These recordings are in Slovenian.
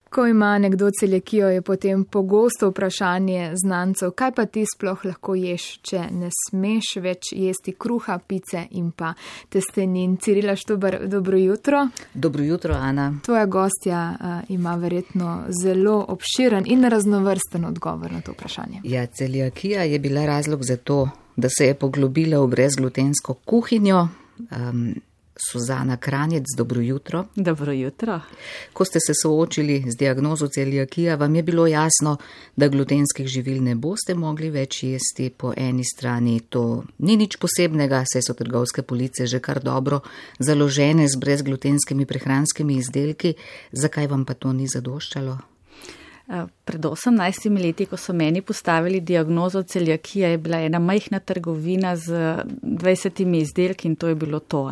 Ko ima nekdo celiakijo, je potem pogosto vprašanje znancev, kaj pa ti sploh lahko ješ, če ne smeš več jesti kruha, pice in pa testenin. Cirila Štubar, dobro jutro. Dobro jutro, Ana. Tvoja gostja ima verjetno zelo obširen in raznovrsten odgovor na to vprašanje. Ja, celiakija je bila razlog za to, da se je poglobila v brezglutensko kuhinjo. Suzana Kranjec, dobro jutro. Dobro jutro. Ko ste se soočili z diagnozo celiakija, vam je bilo jasno, da glutenskih živil ne boste mogli več jesti. Po eni strani to ni nič posebnega, saj so trgovske police že kar dobro založene z brezglutenskimi prehranskimi izdelki. Zakaj vam pa to ni zadoščalo? Pred 18 leti, ko so meni postavili diagnozo celiakija, je bila ena majhna trgovina z 20 izdelki in to je bilo to.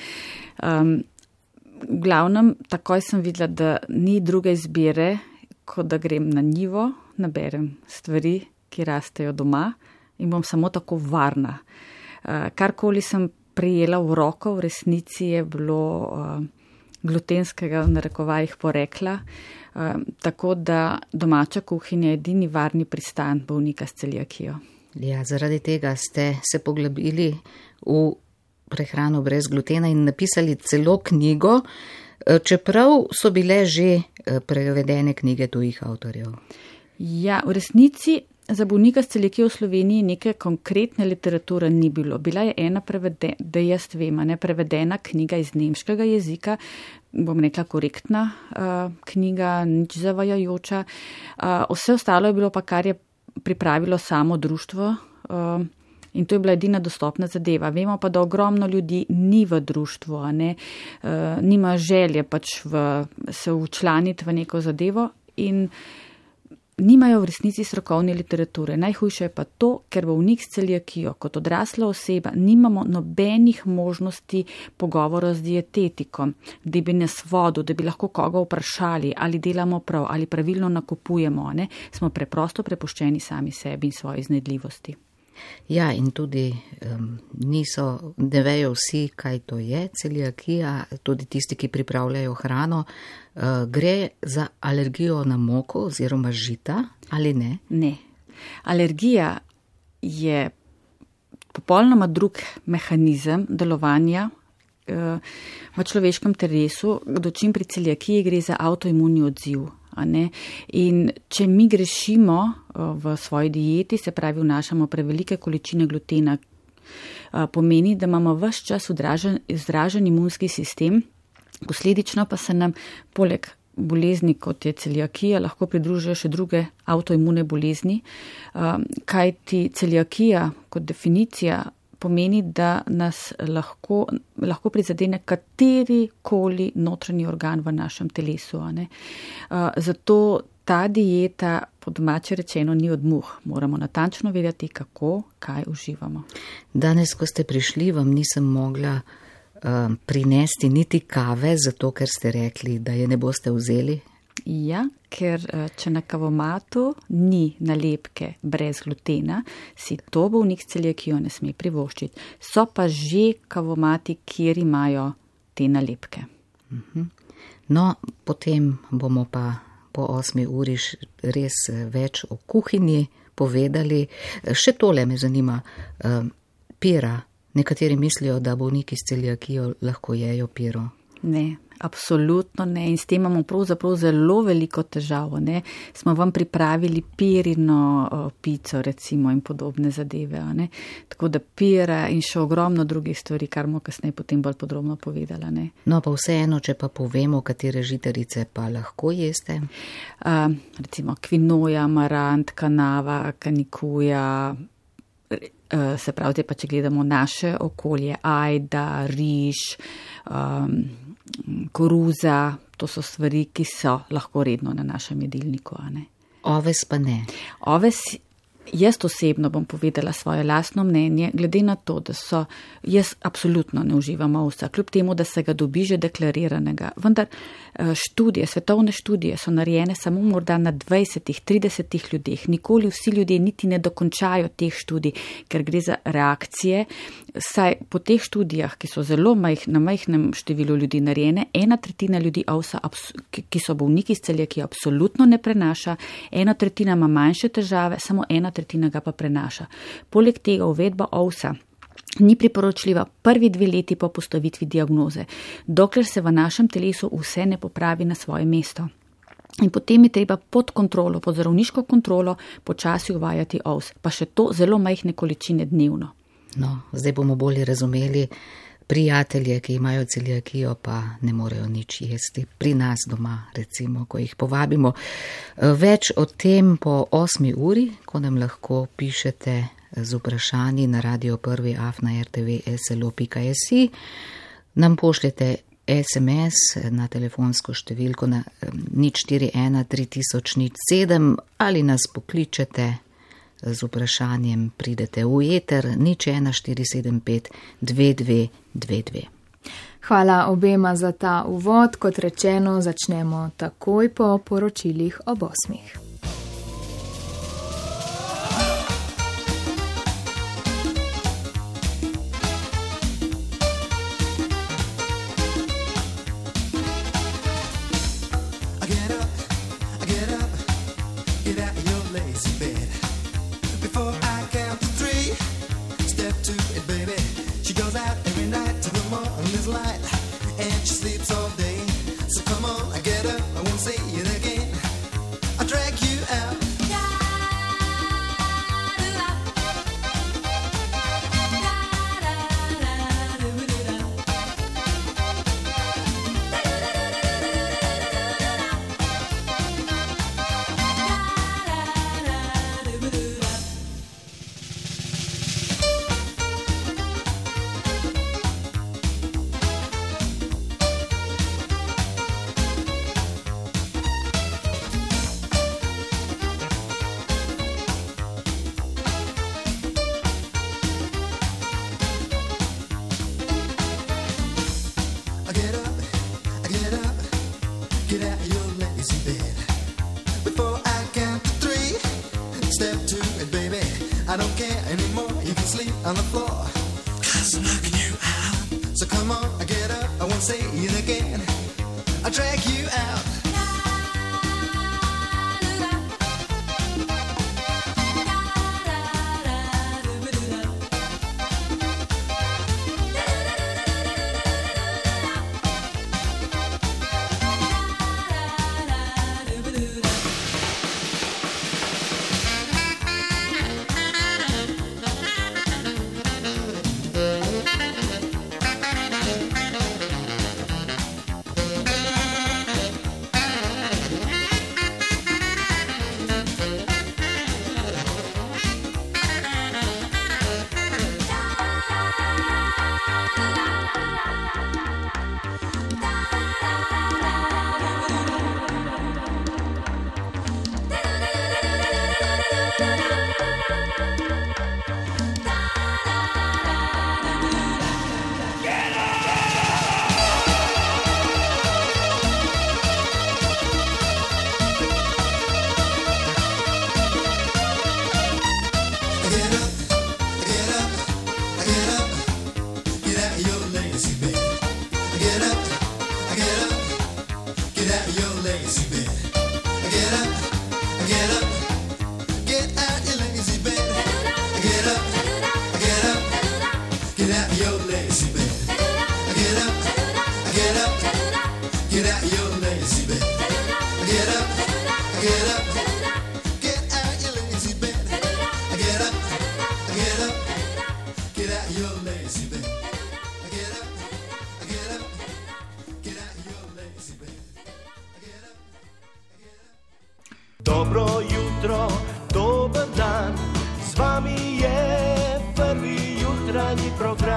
V glavnem, takoj sem videla, da ni druge izbire, kot da grem na njivo, naberem stvari, ki rastejo doma in bom samo tako varna. Karkoli sem prijela v roko, v resnici je bilo glutenskega v narekovajih porekla, tako da domača kuhinja je edini varni pristan bolnika s celiakijo. Ja, zaradi tega ste se poglobili v prehrano brez glutena in napisali celo knjigo, čeprav so bile že prevedene knjige tujih avtorjev. Ja, v resnici za bolnika s celiakijo v Sloveniji neke konkretne literature ni bilo. Bila je ena prevedena knjiga iz nemškega jezika, bom rekla korektna knjiga, nič zavajajoča. Vse ostalo je bilo pa, kar je pripravilo samo društvo in to je bila edina dostopna zadeva. Vemo pa, da ogromno ljudi ni v društvu, nima želje pač se včlaniti v neko zadevo in nimajo v resnici strokovne literature. Najhujše je pa to, ker bolnik s celiakijo kot odrasla oseba nimamo nobenih možnosti pogovora z dietetikom, da bi nas vodil, da bi lahko koga vprašali, ali delamo prav, ali pravilno nakupujemo. Smo preprosto prepuščeni sami sebi in svoji iznajdljivosti. Ja, in tudi ne vejo vsi, kaj to je celiakija, tudi tisti, ki pripravljajo hrano. Gre za alergijo na moko oziroma žita ali ne? Ne. Alergija je popolnoma drug mehanizem delovanja v človeškem telesu, dočim pri celiakiji gre za avtoimunni odziv. In če mi grešimo v svoji dieti, se pravi vnašamo prevelike količine glutena, pomeni, da imamo ves čas izražen imunski sistem, posledično pa se nam poleg bolezni, kot je celiakija, lahko pridružijo še druge avtoimune bolezni, kajti celiakija kot definicija pomeni, da nas lahko prizadene katerikoli notranji organ v našem telesu. Zato ta dieta, po domače rečeno, ni od muh. Moramo natančno vedeti, kako, kaj uživamo. Danes, ko ste prišli, vam nisem mogla prinesti niti kave, zato ker ste rekli, da je ne boste vzeli. Ja, ker če na kavomatu ni nalepke brez glutena, si to bolnik s celiakijo ne sme privoščiti. So pa že kavomati, kjer imajo te nalepke. No, potem bomo pa po 8 uri res več o kuhinji povedali. Še tole me zanima. Pira. Nekateri mislijo, da bolniki s celiakijo lahko jejo piro. Ne. Absolutno ne in s tem imamo pravzaprav zelo veliko težavo. Smo vam pripravili pirino pico recimo in podobne zadeve. Tako da pira in še ogromno drugih stvari, kar bomo kasneje potem bolj podrobno povedala. No pa vseeno, če pa povemo, katere žitarice pa lahko jeste? Recimo kvinoja, amarant, kanava, kanikuja, se pravi, pa če gledamo naše okolje, ajda, riž, koruza, to so stvari, ki so lahko redno na našem jedilniku. Oves pa ne. Oves Jaz osebno bom povedala svoje lastno mnenje, glede na to, da jaz absolutno ne uživam ovsa, kljub temu, da se ga dobi že deklariranega. Vendar svetovne študije so narejene samo morda na 20-30 ljudeh. Nikoli vsi ljudje niti ne dokončajo teh študij, ker gre za reakcije. Saj po teh študijah, ki so zelo na majhnem številu ljudi narejene, 1/3 ljudi ovsa, ki so bolniki s celiakijo, absolutno ne prenaša, 1/3 ima manjše težave, samo 1/3 ga pa prenaša. Poleg tega uvedba ovsa ni priporočljiva prvi 2 leti po postavitvi diagnoze, dokler se v našem telesu vse ne popravi na svoje mesto. In potem je treba pod zdravniško kontrolo počasi uvajati ovs, pa še to zelo majhne količine dnevno. No, zdaj bomo bolje razumeli prijatelje, ki imajo celiakijo, pa ne morejo nič jesti. Pri nas doma, recimo, ko jih povabimo. Več o tem po 8. uri, ko nam lahko pišete z vprašanji na radio1@rtv.slo.si. Nam pošljete SMS na telefonsko številko na 041 3007 ali nas pokličete z vprašanjem, pridete v eter 01475 2222. Hvala obema za ta uvod. Kot rečeno, začnemo takoj po poročilih ob 8. I don't care anymore, you can sleep on the floor, 'cause I'm knocking you out. So come on, I get up, I won't say it again, I'll drag you out. Dobro jutro, dober dan, z vami je prvi jutranji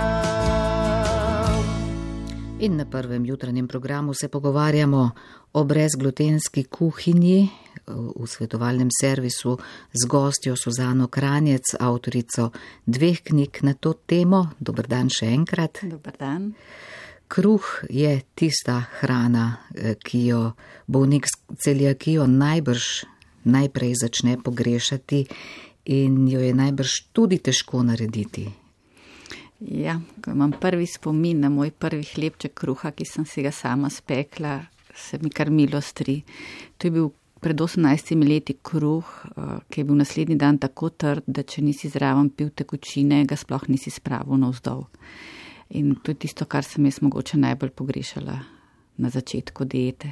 program. In na prvem jutranjem programu se pogovarjamo o brezglutenski kuhinji, v svetovalnem servisu z gostjo Suzano Kranjec, avtorico 2 knjig na to temo. Dober dan še enkrat. Dober dan. Kruh je tista hrana, ki jo bolnik s celiakijo najprej začne pogrešati in jo je najbrž tudi težko narediti. Ja, ko imam prvi spomin na moj prvi hlebček kruha, ki sem si ga sama spekla, se mi kar milostri. To je bil pred 18 leti kruh, ki je bil naslednji dan tako trd, da če nisi zraven pil tekočine, ga sploh nisi spravil navzdol. In to je tisto, kar sem jaz mogoče najbolj pogrešala na začetku diete.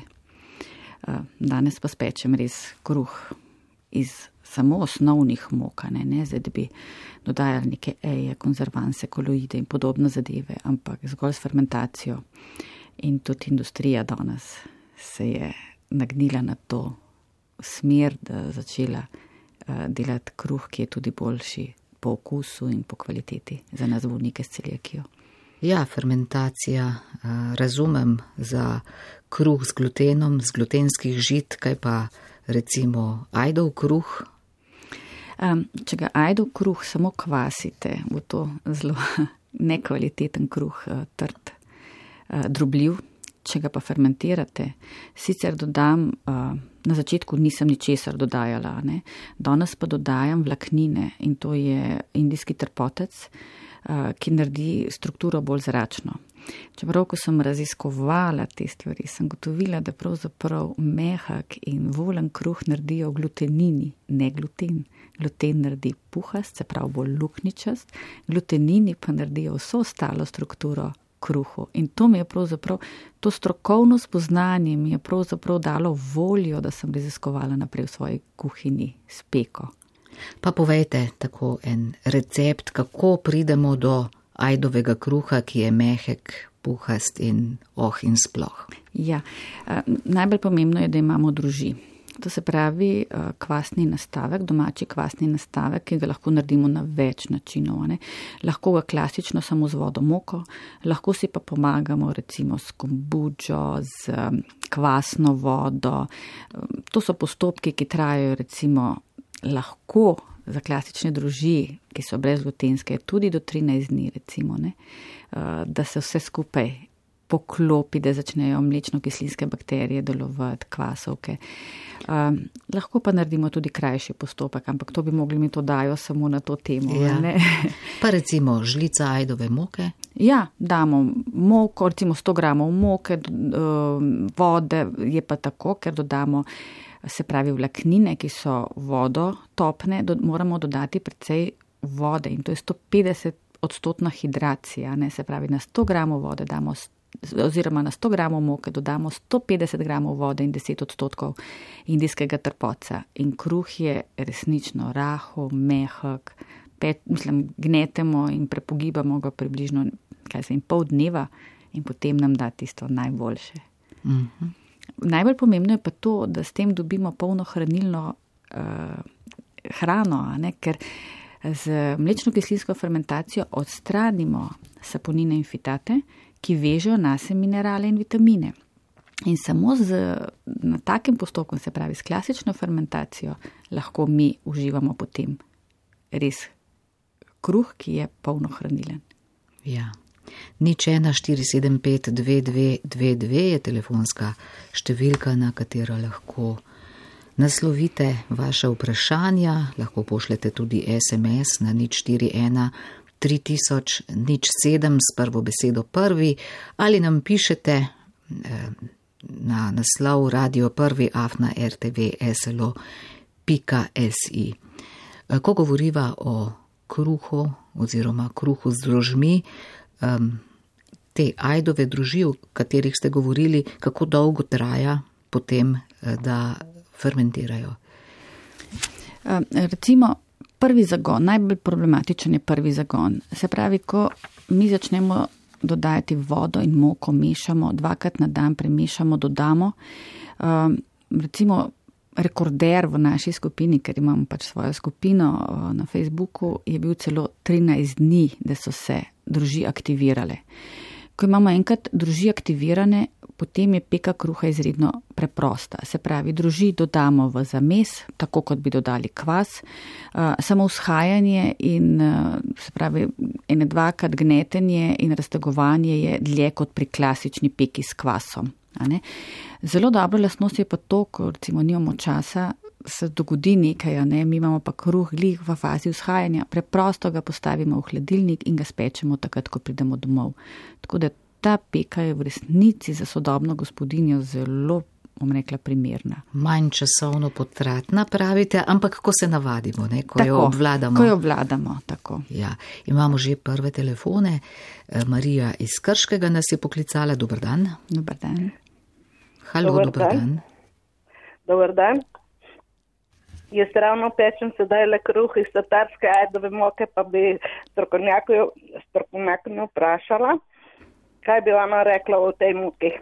Danes pa spečem res kruh iz samo osnovnih mok, ne zdaj, da bi dodajali neke eje, konzervanse, koloide in podobne zadeve, ampak zgolj s fermentacijo. In tudi industrija danes se je nagnila na to smer, da začela delati kruh, ki je tudi boljši po okusu in po kvaliteti za nas bolnike s celiakijo. Ja, fermentacija, razumem za kruh z glutenom, z glutenskih žit, kaj pa recimo ajdov kruh? Če ga ajdov kruh samo kvasite, bo to zelo nekvaliteten kruh, trd, drobljiv. Če ga pa fermentirate, sicer dodam, na začetku nisem ničesar dodajala, ne? Danes pa dodajam vlaknine in to je indijski trpotec, ki naredi strukturo bolj zračno. Čeprav, ko sem raziskovala te stvari, sem gotovila, da pravzaprav mehak in volen kruh naredijo glutenini, ne gluten. Gluten naredi puhast, se pravi bolj luknjičast, glutenini pa naredijo vso ostalo strukturo kruhu. In to mi je pravzaprav, to strokovno spoznanje mi je pravzaprav dalo voljo, da sem raziskovala naprej v svoji kuhinji s peko. Pa povejte tako en recept, kako pridemo do ajdovega kruha, ki je mehek, puhast in sploh. Ja, najbolj pomembno je, da imamo druži. To se pravi kvasni nastavek, domači kvasni nastavek, ki ga lahko naredimo na več načinov. Ne? Lahko ga klasično samo z vodo moko, lahko si pa pomagamo recimo s kombučo, z kvasno vodo. To so postopki, ki trajajo recimo lahko za klasične druži, ki so brezglutenske, tudi do 13 dni recimo, ne? Da se vse skupaj poklopi, da začnejo mlečno-kislinske bakterije delovati, kvasovke. Lahko pa naredimo tudi krajši postopek, ampak to bi mogli mi to dajo samo na to temo. Ja. Ne? Pa recimo žlica ajdove moke? Ja, damo moko, recimo 100 gramov moke, vode je pa tako, ker dodamo, se pravi vlaknine, ki so vodo topne, moramo dodati precej vode in to je 150% hidracija, ne? Se pravi na 100 gramov vode damo oziroma na 100 gramov moke dodamo 150 gramov vode in 10% indijskega trpotca. In kruh je resnično rahel, mehak, gnetemo in prepogibamo ga približno pol dneva in potem nam da tisto najboljše. Mhm. Najbolj pomembno je pa to, da s tem dobimo polno hranilno hrano, ne? Ker z mlečno-kislinsko fermentacijo odstranimo saponine in fitate, ki vežejo nase minerale in vitamine. In samo na takem postopku, se pravi s klasično fermentacijo, lahko mi uživamo potem res kruh, ki je polno hranilen. Ja. 014752222 je telefonska številka, na katero lahko naslovite vaše vprašanja, lahko pošljete tudi SMS na 041 3007 s prvo besedo prvi ali nam pišete na naslov radio1@rtv.slo.si. Ko govoriva o kruhu oziroma kruhu z drožmi, te ajdove druži, o katerih ste govorili, kako dolgo traja potem, da fermentirajo? Recimo prvi zagon, najbolj problematičen je prvi zagon. Se pravi, ko mi začnemo dodajati vodo in moko, mešamo, 2-krat na dan premešamo, dodamo. Recimo rekorder v naši skupini, ker imamo pač svojo skupino na Facebooku, je bil celo 13 dni, da so se druži aktivirale. Ko imamo enkrat droži aktivirane, potem je peka kruha izredno preprosta. Se pravi, droži dodamo v zamес, tako kot bi dodali kvas, samo vzhajanje in se pravi, ene dvakrat gnetenje in raztegovanje je dlje kot pri klasični peki s kvasom. Zelo dobra lastnost je pa to, ko recimo nimamo časa, se dogodi nekaj, mi imamo pa kruh glih v fazi vzhajanja, preprosto ga postavimo v hladilnik in ga spečemo takrat, ko pridemo domov. Tako da ta peka je v resnici za sodobno gospodinjo zelo, bom rekla, primerna. Manj časovno potratna, pravite, ampak ko se navadimo, ko tako, jo obvladamo. Ko jo obvladamo, tako. Ja, imamo že prve telefone. Marija iz Krškega nas je poklicala. Dober dan. Dober dan. Halo, dober dan. Dober dan. Jaz ravno pečem sedaj le kruh iz tatarske ajdove moke, pa bi strokovnjakinjo vprašala, kaj bi ona rekla o tej moki.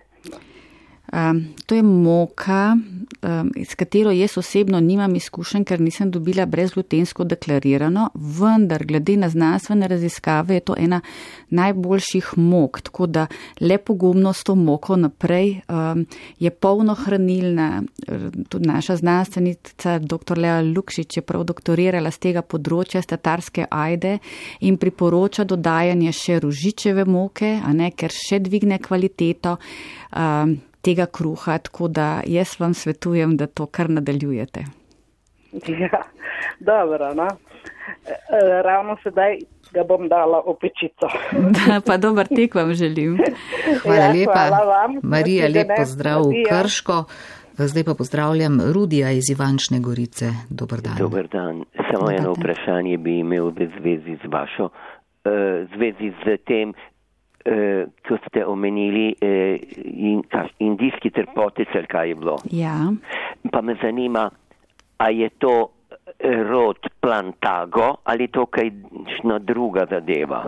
To je moka, s katero jaz osebno nimam izkušenj, ker nisem dobila brezglutensko deklarirano, vendar glede na znanstvene raziskave je to ena najboljših mok, tako da le pogumno s to moko naprej, je polno hranilna. Tudi naša znanstvenica dr. Lea Lukšič je prav doktorirala z tega področja, z tatarske ajde in priporoča dodajanje še ružičeve moke, ker še dvigne kvaliteto tega kruha, tako da jaz vam svetujem, da to kar nadaljujete. Ja, dobro, no. Ravno sedaj ga bom dala v pečico. Pa dober tek vam želim. Hvala lepa. Hvala vam. Marija, lep pozdrav v Krško. Zdaj pa pozdravljam Rudija iz Ivančne Gorice. Dober dan. Dober dan. Samo eno vprašanje bi imel v zvezi z vašo, zvezi z tem, ko ste omenili indijski trpotec, ali kaj je bilo. Ja. Pa me zanima, a je to rod Plantago ali to kajšna druga zadeva?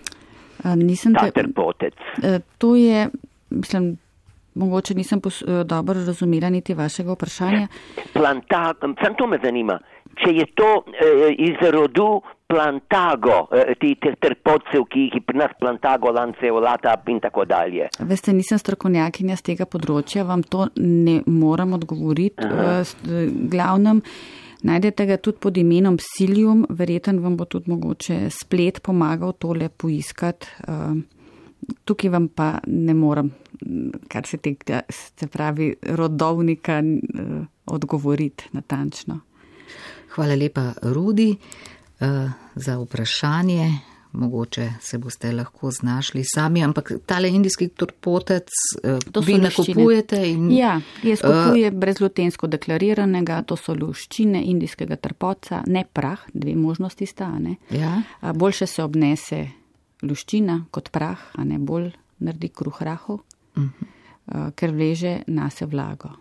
Ta trpotec. To je, mislim, mogoče nisem dobro razumela niti vašega vprašanja. Plantago, sam to me zanima, če je to iz rodu Plantago, ti trpotcev, ki jih pri nas Plantago, lanceolata in tako dalje. Veste, nisem strokovnjakinja z tega področja, vam to ne moram odgovoriti. Glavnem, najdete ga tudi pod imenom Psyllium, verjeten vam bo tudi mogoče splet pomagal tole poiskati. Tukaj vam pa ne moram, kar se tega, se pravi, rodovnika odgovoriti natančno. Hvala lepa, Rudi, za vprašanje. Mogoče se boste lahko znašli sami, ampak tale indijski trpotec vi nakupujete? Ja, jaz kupujem brezglutensko deklariranega, to so luščine indijskega trpotca, ne prah, dve možnosti sta, ne. Ja. Boljše se obnese luščina kot prah, a ne bolj naredi kruh rahel, ker vleže nase vlago.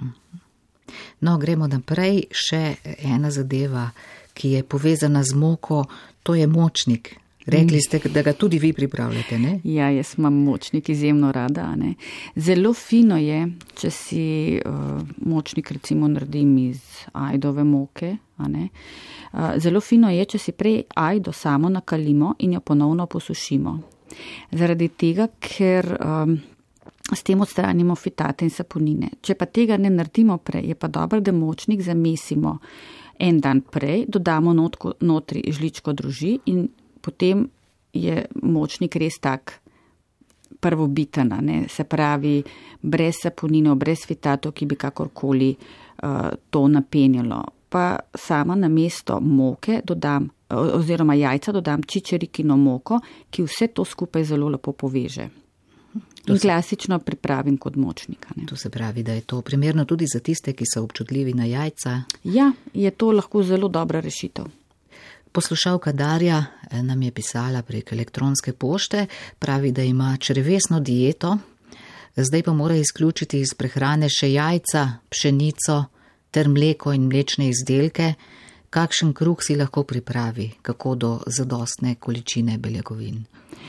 No, gremo naprej. Še ena zadeva, ki je povezana z moko, to je močnik. Rekli ste, da ga tudi vi pripravljate, ne? Ja, jaz imam močnik izjemno rada, ne. Zelo fino je, če si močnik recimo naredim iz ajdove moke, a ne. Zelo fino je, če si prej ajdo samo nakalimo in jo ponovno posušimo. Zaradi tega, ker s tem odstranimo fitate in saponine. Če pa tega ne naredimo prej, je pa dobro, da močnik zamesimo en dan prej, dodamo notri žličko droži in potem je močnik res tak prvobiten, ne, se pravi brez saponinov, brez fitatov, ki bi kakorkoli to napenjalo. Pa sama namesto moke dodam, oziroma jajca dodam čičerikino moko, ki vse to skupaj zelo lepo poveže. In klasično pripravim kot močnika. Ne. To se pravi, da je to primerno tudi za tiste, ki so občutljivi na jajca? Ja, je to lahko zelo dobra rešitev. Poslušalka Darja nam je pisala prek elektronske pošte, pravi, da ima črevesno dieto, zdaj pa mora izključiti iz prehrane še jajca, pšenico ter mleko in mlečne izdelke. Kakšen kruh si lahko pripravi, kako do zadostne količine beljakovin?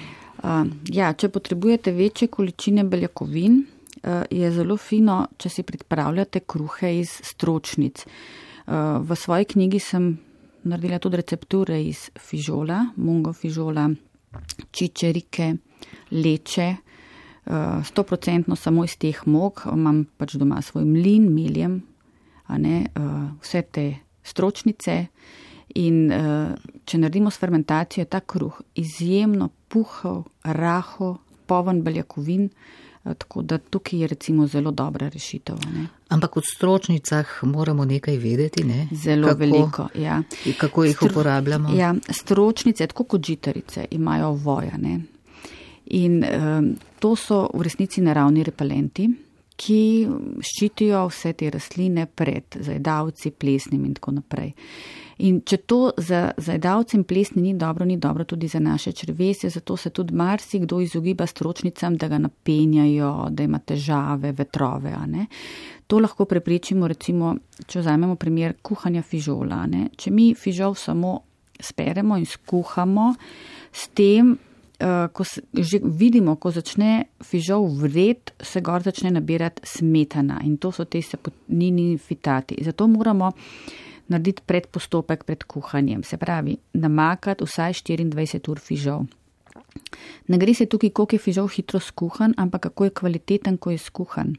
Ja, če potrebujete večje količine beljakovin, je zelo fino, če si pripravljate kruhe iz stročnic. V svoji knjigi sem naredila tudi recepture iz fižola, mungo fižola, čičerike, leče, 100% samo iz teh mok, imam pač doma svoj mlin, meljem, vse te stročnice in če naredimo s fermentacijo, ta kruh izjemno puhov, rahel, poln beljakovin, tako da tukaj je recimo zelo dobra rešitev. Ampak v stročnicah moramo nekaj vedeti, ne? Zelo veliko, ja. Kako jih uporabljamo? Ja, stročnice, tako kot žitarice, imajo voja, ne? In to so v resnici naravni repelenti, ki ščitijo vse te rastline pred zajedavci, plesnim in tako naprej. In če to za zajedavce in plesni ni dobro tudi za naše črevesje, zato se tudi marsikdo izogiba stročnicam, da ga napenjajo, da ima težave, vetrove. To lahko preprečimo, recimo, če vzamemo primer kuhanja fižola. Če mi fižol samo speremo in skuhamo, s tem, ko že vidimo, ko začne fižol vred, se gor začne nabirati smetana in to so te saponinini fitati. Zato moramo narediti predpostopek pred kuhanjem, se pravi, namakati vsaj 24 ur fižol. Ne gre se tukaj, koliko je fižol hitro skuhan, ampak kako je kvaliteten, ko je skuhan.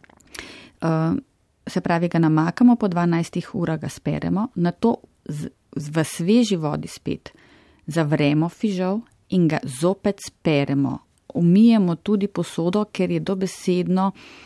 Se pravi, ga namakamo, po 12 urah ga speremo, nato v sveži vodi spet zavremo fižol in ga zopet speremo. Umijemo tudi posodo, ker je dobesedno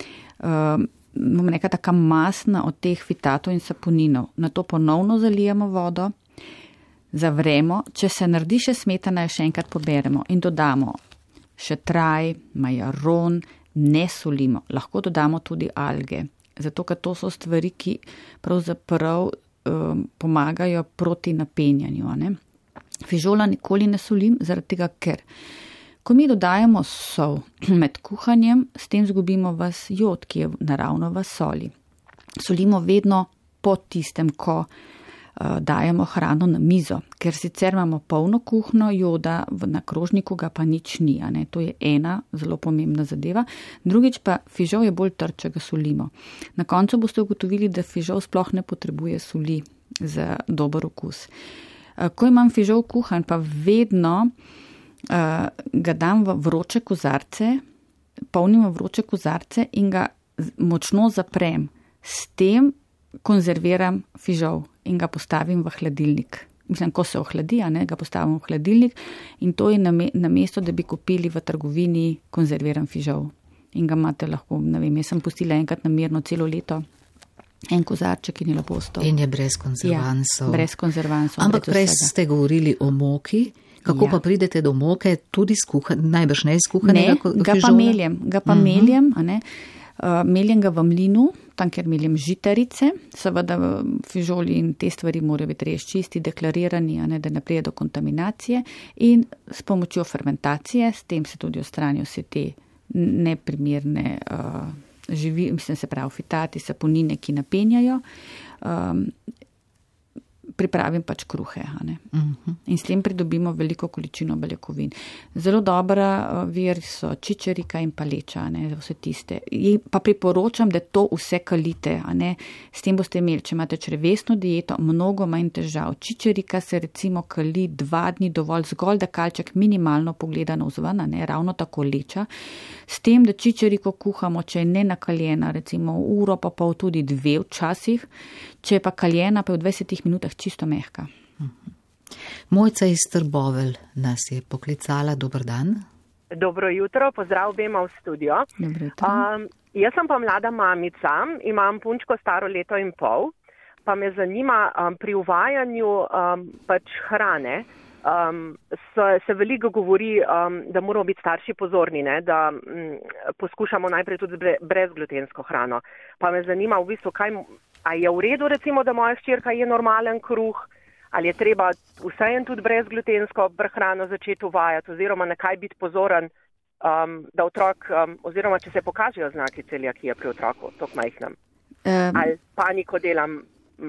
neka taka masna od teh fitatov in saponinov. Nato ponovno zalijemo vodo, zavremo, če se naredi še smetana, jo še enkrat poberemo in dodamo še traj, majaron, ne solimo, lahko dodamo tudi alge, zato ker to so stvari, ki pravzaprav pomagajo proti napenjanju. Fižola nikoli ne solim, zaradi tega, ker ko mi dodajamo sol med kuhanjem, s tem zgubimo vas jod, ki je naravno v soli. Solimo vedno po tistem, ko dajemo hrano na mizo, ker sicer imamo polno kuhno joda, na krožniku ga pa nič ni. To je ena zelo pomembna zadeva. Drugič pa fižol je bolj trd, če ga solimo. Na koncu boste ugotovili, da fižol sploh ne potrebuje soli za dober okus. Ko imam fižol kuhan, pa vedno ga dam v vroče kozarce, polnim v vroče kozarce in ga močno zaprem. S tem konzerviram fižol in ga postavim v hladilnik. Mislim, ko se ohladi, ga postavim v hladilnik in to je namesto, da bi kupili v trgovini konzerviran fižol. In ga imate lahko, jaz sem pustila enkrat namerno celo leto. En kozarček in je lepo stal. In je brez konzervansov. Ja, brez konzervansov. Ampak prej ste govorili o moki. Kako pa pridete do moke? Tudi najbrž ne izkuhanega fižola? Ga pa meljem. Meljem ga v mlinu, tam, kjer meljem žitarice. Seveda fižoli in te stvari morajo biti res čisti, deklarirani, da ne prije do kontaminacije. In s pomočjo fermentacije, s tem se tudi odstranijo vse te neprimerne se pravi fitati, saponine, ki napenjajo, pripravim pač kruhe. In s tem pridobimo veliko količino beljakovin. Zelo dobra vir so čičerika in paleča, vse tiste. Pa priporočam, da to vse kalite. S tem boste imeli, če imate črevesno dieto, mnogo manj težav. Čičerika se recimo kali 2 dni dovolj, zgolj da kalček minimalno pogleda navzven, ravno tako leča. S tem, da čičeriko kuhamo, če je nenakaljena, recimo uro pa pol, tudi 2 včasih, če je pa kaljena, pa je v 20 minutah čisto mehka. Mojca iz Trbovelj nas je poklicala. Dober dan. Dobro jutro, pozdrav obema v studio. Jaz sem pa mlada mamica, imam punčko staro 1,5 leta, pa me zanima pri uvajanju pač hrane. Se veliko govori, da moramo biti starši pozorni, da poskušamo najprej tudi brezglutensko hrano. Pa me zanima v bistvu, a je v redu recimo, da moja hčerka je normalen kruh, ali je treba vseeno tudi brezglutensko prehrano začeti uvajati, oziroma na kaj biti pozoren, da otrok, oziroma če se pokažejo znaki celiakije pri otroku, tako majhnem. Ali paniko delam.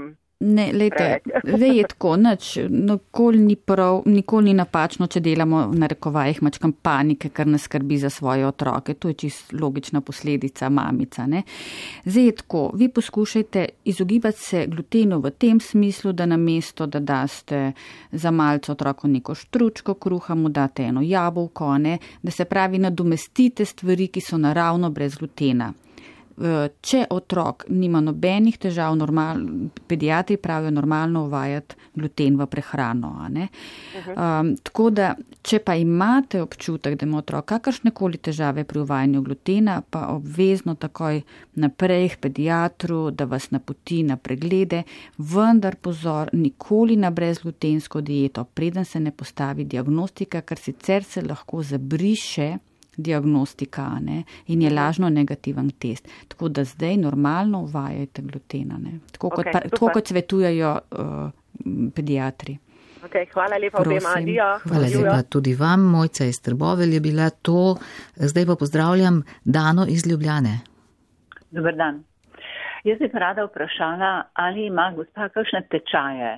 Ne, lejte, zdaj je tako, nikoli ni napačno, če delamo v narekovajih mačkam panike, ker nas skrbi za svoje otroke. To je čisto logična posledica mamica. Ne? Zdaj je tako, vi poskušajte izogibati se glutenu v tem smislu, da namesto, da daste za malce otroku neko štručko kruha, mu date eno jabolko, ne? Da se pravi nadomestite stvari, ki so naravno brez glutena. Če otrok nima nobenih težav, pediatri pravijo normalno uvajati gluten v prehrano. Tako da, če pa imate občutek, da ima otrok kakršnekoli težave pri uvajanju glutena, pa obvezno takoj naprej k pediatru, da vas napoti na preglede, vendar pozor, nikoli na brezglutensko dieto, preden se ne postavi diagnostika, ker sicer se lahko zabriše diagnostika, ne, in je lažno negativen test. Tako da zdaj normalno uvajajte glutena, ne. Tako kot svetujejo pediatri. Okay, hvala lepa obema. Hvala lepa tudi vam. Mojca iz Trbovelj je bila to. Zdaj pa pozdravljam Dano iz Ljubljane. Dober dan. Jaz bi pa rada vprašala, ali ima gospa kakšne tečaje.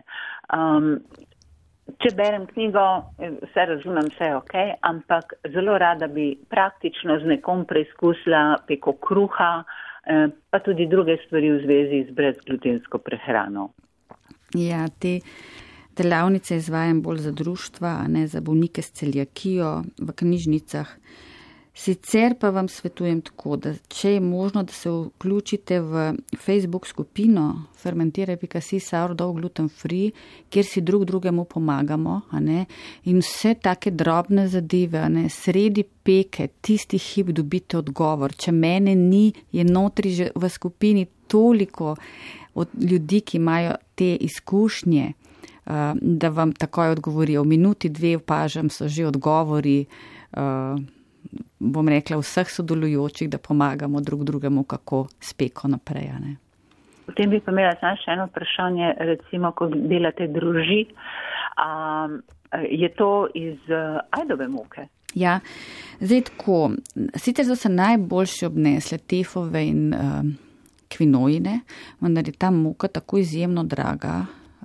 Če berem knjigo, vse razumem, vse je ok, ampak zelo rada bi praktično z nekom preizkusila peko kruha, pa tudi druge stvari v zvezi z brezglutensko prehrano. Ja, te delavnice izvajam bolj za društva, a ne za bolnike s celiakijo v knjižnicah. Sicer pa vam svetujem tako, da če je možno, da se vključite v Facebook skupino Fermentiraj.si Sourdough Gluten Free, kjer si drugemu pomagamo, a ne, in vse take drobne zadeve, a ne, sredi peke, tisti hip dobite odgovor. Če mene ni, je notri že v skupini toliko od ljudi, ki imajo te izkušnje, da vam takoj odgovorijo. V minuti, dve opažam, so že odgovori, bom rekla, vseh sodelujočih, da pomagamo drugemu, kako speko naprej. Ne? Potem bi pa imela še eno vprašanje, recimo, ko delate druži, je to iz ajdove moke? Ja, zdaj tako, sicer so se najboljše obnesle tefove in kvinoine, vendar je ta moka tako izjemno draga,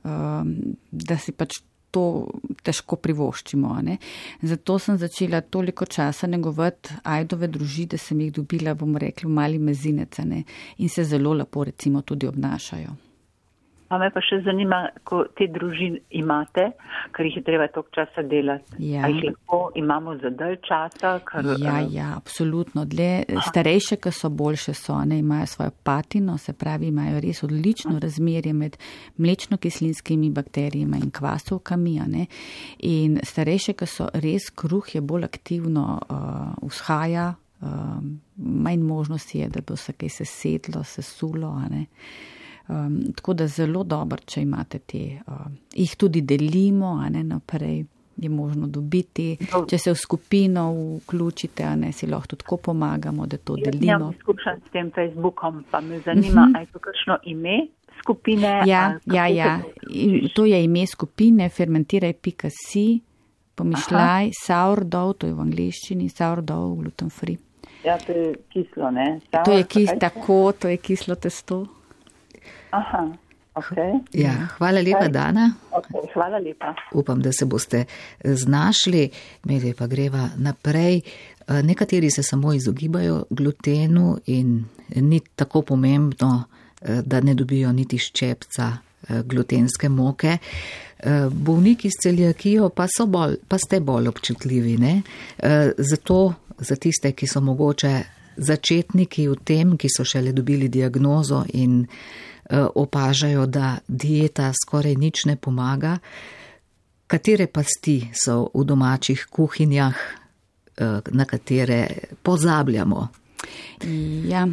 da si pač to težko privoščimo. Ne? Zato sem začela toliko časa negovati ajdove druži, da sem jih dobila, bomo rekli, v mali mezinec, ne? In se zelo lepo recimo tudi obnašajo. Pa me pa še zanima, ko te družine imate, ker jih je treba toliko časa delati. Ja. A jih lahko imamo za dalj časa? Ja, absolutno. Starejše, ki so boljše so, ne, imajo svojo patino, se pravi, imajo res odlično razmerje med mlečno-kislinskimi bakterijami in kvasovkami, ne. In starejše, ki so res, kruh je bolj aktivno vzhaja, manj možnosti je, da bo se kaj sesedlo, sesulo, ne. Tako da zelo dobro, če imate te, jih tudi delimo, a ne, naprej je možno dobiti. Če se v skupino vključite, a ne, si lahko tudi tako pomagamo, da to delimo. Jaz nimam izkušen s tem Facebookom, pa me zanima, a je to kakšno ime skupine? Ja. To je ime skupine Fermentiraj.si, pomišljaj, sourdough, to je v angleščini, sourdough gluten free. Ja, to je kislo, ne? To je kislo testo. Aha, okay. Ja, hvala lepa, Dana. Okay, hvala lepa. Upam, da se boste znašli, medje pa greva naprej. Nekateri se samo izogibajo glutenu in ni tako pomembno, da ne dobijo niti ščepca glutenske moke. Bolniki s celiakijo pa ste bolj občutljivi, ne? Zato za tiste, ki so mogoče začetniki v tem, ki so šele dobili diagnozo in opažajo, da dieta skoraj nič ne pomaga. Katere pasti so v domačih kuhinjah, na katere pozabljamo? Ja,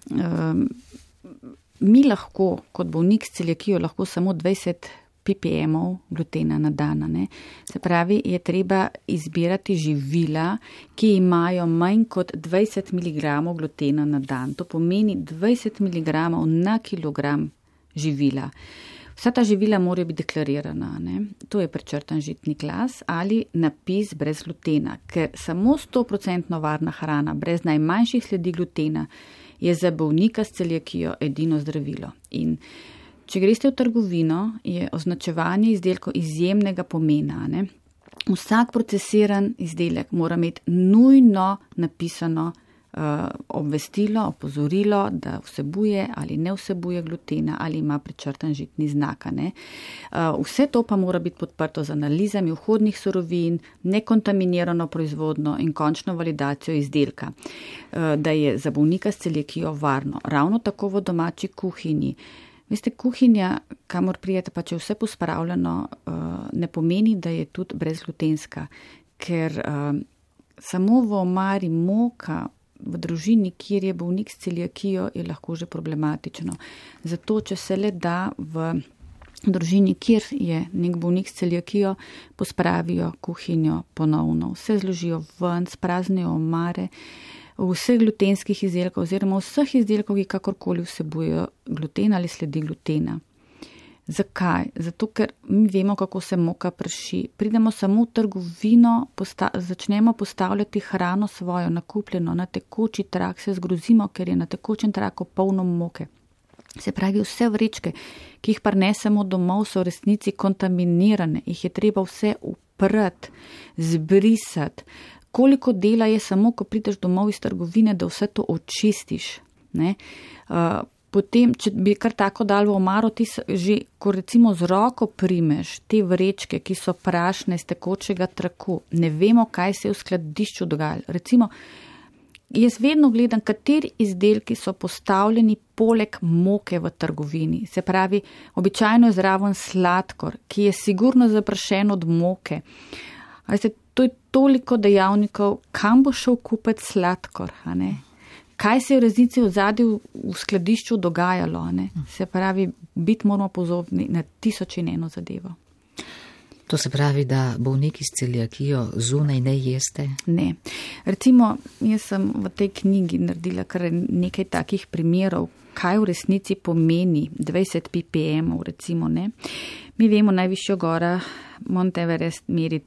mi lahko, kot bolnik s celiakijo, lahko samo 20 ppm glutena na dan. Ne? Se pravi, je treba izbirati živila, ki imajo manj kot 20 mg glutena na dan. To pomeni 20 mg na kilogram živila. Vsa ta živila morajo biti deklarirana. Ne? To je prečrtan žitni glas ali napis brez glutena, ker samo 100% varna hrana brez najmanjših sledi glutena je za bolnika s celiakijo edino zdravilo. In Če greste v trgovino, je označevanje izdelkov izjemnega pomena. Ne? Vsak procesiran izdelek mora imeti nujno napisano obvestilo, opozorilo, da vsebuje ali ne vsebuje glutena ali ima prečrtan žitni znak. Ne? Vse to pa mora biti podprto z analizami vhodnih surovin, nekontaminirano proizvodno in končno validacijo izdelka, da je za bolnika s celiakijo varno. Ravno tako v domači kuhinji. Veste, kuhinja, kamor prijete, pa če je vse pospravljeno, ne pomeni, da je tudi brezglutenska, ker samo v omari moka v družini, kjer je bolnik s celiakijo, je lahko že problematično. Zato, če se le da v družini, kjer je nek bolnik s celiakijo, pospravijo kuhinjo ponovno. Vse zložijo ven, spraznijo omare, vseh glutenskih izdelkov oziroma vseh izdelkov, ki kakorkoli vsebujejo gluten ali sledi glutena. Zakaj? Zato, ker mi vemo, kako se moka prši. Pridemo samo v trgovino, začnemo postavljati hrano svojo nakupljeno na tekoči trak, se zgrozimo, ker je na tekočem traku polno moke. Se pravi, vse vrečke, ki jih prinesemo domov, so v resnici kontaminirane, jih je treba vse uprati, zbrisati. Koliko dela je samo, ko prideš domov iz trgovine, da vse to očistiš, ne? Potem, če bi kar tako dal v omaro, ti že, ko recimo z roko primeš te vrečke, ki so prašne z tekočega traku, ne vemo, kaj se je v skladišču dogajalo. Recimo, jaz vedno gledam, kateri izdelki so postavljeni poleg moke v trgovini. Se pravi, običajno je zraven sladkor, ki je sigurno zaprašen od moke. To je toliko dejavnikov, kam bo šel kupiti sladkor, a ne? Kaj se je v resnici v zadju v skladišču dogajalo, ne? Se pravi, biti moramo pozorni na 1001 zadevo. To se pravi, da bolniki s celiakijo zunaj ne jeste? Ne. Recimo, jaz sem v tej knjigi naredila kar nekaj takih primerov, kaj v resnici pomeni 20 ppm, recimo, ne. Mi vemo, najvišjo gora Mount Everest meri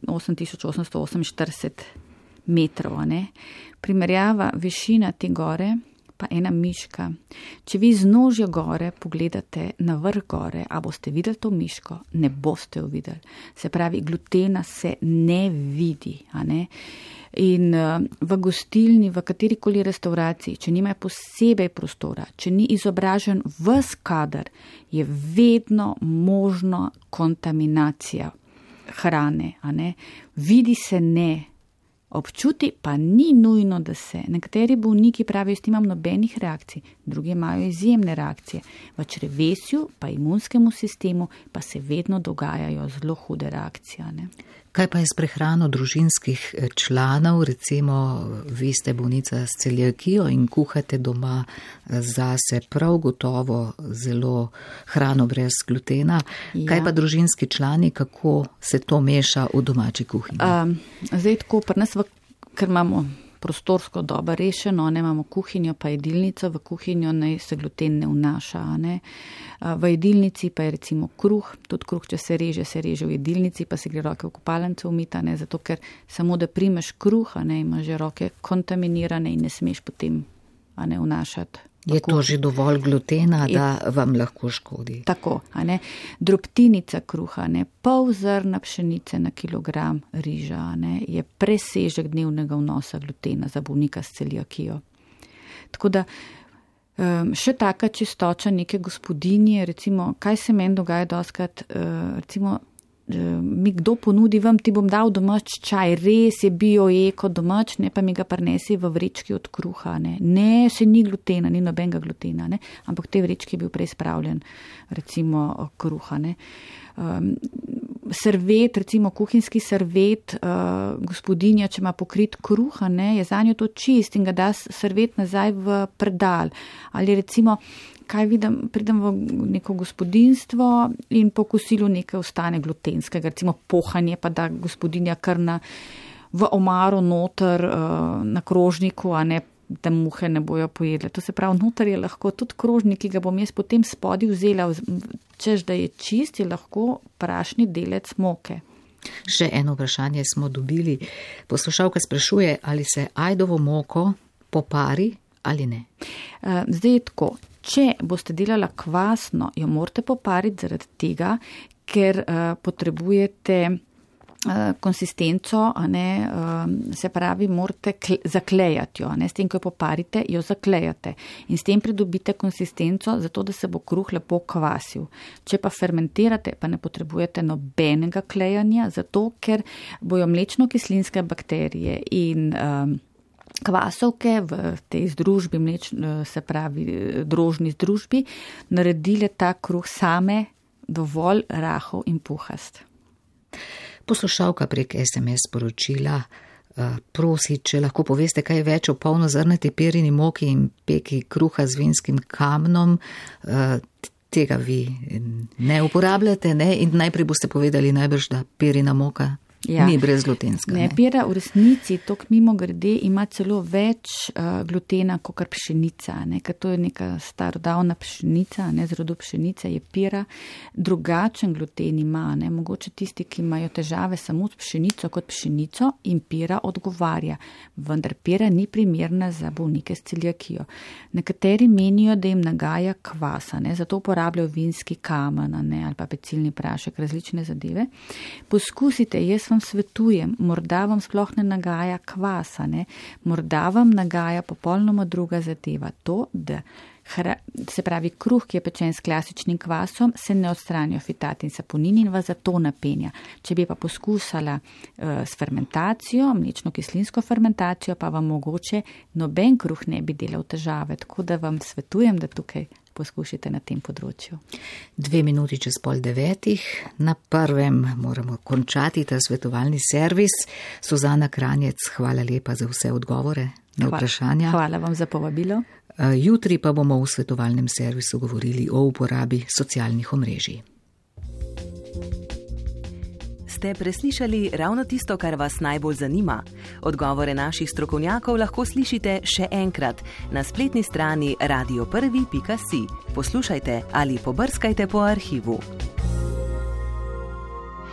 8848 metrov, ne. Primerjava višina te gore pa ena miška. Če vi z nožja gore pogledate na vrh gore, a boste videli to miško? Ne boste jo videli. Se pravi, glutena se ne vidi, a ne. In v gostilni, v katerikoli restauraciji, če nima posebej prostora, če ni izobražen ves kader, je vedno možno kontaminacija hrane, a ne. Vidi se ne. Občuti pa ni nujno, da se. Nekateri bolniki pravijo, da imam nobenih reakcij, drugi imajo izjemne reakcije. V črevesju pa imunskemu sistemu pa se vedno dogajajo zelo hude reakcije. Ne? Kaj pa je s prehrano družinskih članov? Recimo, vi ste bolnica s celiakijo in kuhate doma zase prav gotovo zelo hrano brez glutena. Ja. Kaj pa družinski člani, kako se to meša v domači kuhinji? Zdaj tako, pri nas, ker imamo prostorsko dobro rešeno, ne, imamo kuhinjo pa jedilnico, v kuhinjo naj se gluten ne vnaša. Ne. V jedilnici pa je recimo kruh, tudi kruh, če se reže v jedilnici, pa se gre roke v kopalnico umita, ne, zato ker samo da primeš kruh, ne, imaš že roke kontaminirane in ne smeš potem vnašati. Je to že dovolj glutena, da vam lahko škodi? Tako, ne. Drobtinica kruha, ne, pol zrna pšenice na kilogram riža, ne, je presežek dnevnega vnosa glutena za bolnika s celiakijo. Tako da še taka čistoča neke gospodinje, recimo, kaj se meni dogaja dostkrat, recimo, mi kdo ponudi vam, ti bom dal domač čaj, res je bio, eko, domač, ne pa mi ga prinesi v vrečki od kruha, ne, se ni glutena, ni nobenega glutena, ne, ampak te vrečki je bil prej spravljen, recimo, kruha, ne. Servet, recimo kuhinjski servet, gospodinja, če ima pokrit kruha, ne, je zanjo to čist in ga da servet nazaj v predal. Ali recimo, kaj vidim, pridem v neko gospodinstvo in po kosilu nekaj ostane glutenskega, recimo pohanje, pa da gospodinja kar v omaro noter na krožniku, a ne, da muhe ne bojo pojedle. To se pravi, noter je lahko tudi krožnik, ki ga bom jaz potem spodaj vzela, češ da je čist, je lahko prašni delec moke. Še eno vprašanje smo dobili. Poslušalka sprašuje, ali se ajdovo moko popari ali ne. Zdaj je tako. Če boste delala kvasno, jo morate popariti zaradi tega, ker potrebujete konsistenco, se pravi, morate zaklejati jo. S tem, ko jo poparite, jo zaklejate. In s tem pridobite konsistenco, zato da se bo kruh lepo kvasil. Če pa fermentirate, pa ne potrebujete nobenega klejanja, zato ker bojo mlečno-kislinske bakterije in kvasovke v tej združbi, se pravi drožni združbi, naredile ta kruh same dovolj rahel in puhast. Poslušalka prek SMS sporočila prosi, če lahko poveste kaj več o polnozrnati perini moki in peki kruha z vinskim kamnom. Tega vi ne uporabljate, ne? In najprej boste povedali najbrž, da perina moka ni brezglutenska. Ne, pera v resnici, tok mimo grede, ima celo več glutena kot pšenica, ker to je neka starodavna pšenica, z rodu pšenice je pera. Drugačen gluten ima, mogoče tisti, ki imajo težave samo s pšenico kot pšenico, in pera odgovarja. Vendar pera ni primerna za bolnike s celiakijo. Nekateri menijo, da jim nagaja kvasa, zato uporabljajo vinski kamen ali pa pecilni prašek, različne zadeve. Poskusite, jaz vam svetujem, morda vam sploh ne nagaja kvasa, morda vam nagaja popolnoma druga zadeva, to, da se pravi kruh, ki je pečen s klasičnim kvasom, se ne odstranijo fitat in saponin in vas zato napenja. Če bi pa poskusala s fermentacijo, mlečno-kislinsko fermentacijo, pa vam mogoče noben kruh ne bi delal težave, tako da vam svetujem, da tukaj poskušajte na tem področju. 2 minuti čez 8:30. Na prvem moramo končati ta svetovalni servis. Suzana Kranjec, hvala lepa za vse odgovore na vprašanja. Hvala vam za povabilo. Jutri pa bomo v svetovalnem servisu govorili o uporabi socialnih omrežij. Ste preslišali ravno tisto, kar vas najbolj zanima? Odgovore naših strokovnjakov lahko slišite še enkrat na spletni strani radio1.si. Poslušajte ali pobrskajte po arhivu.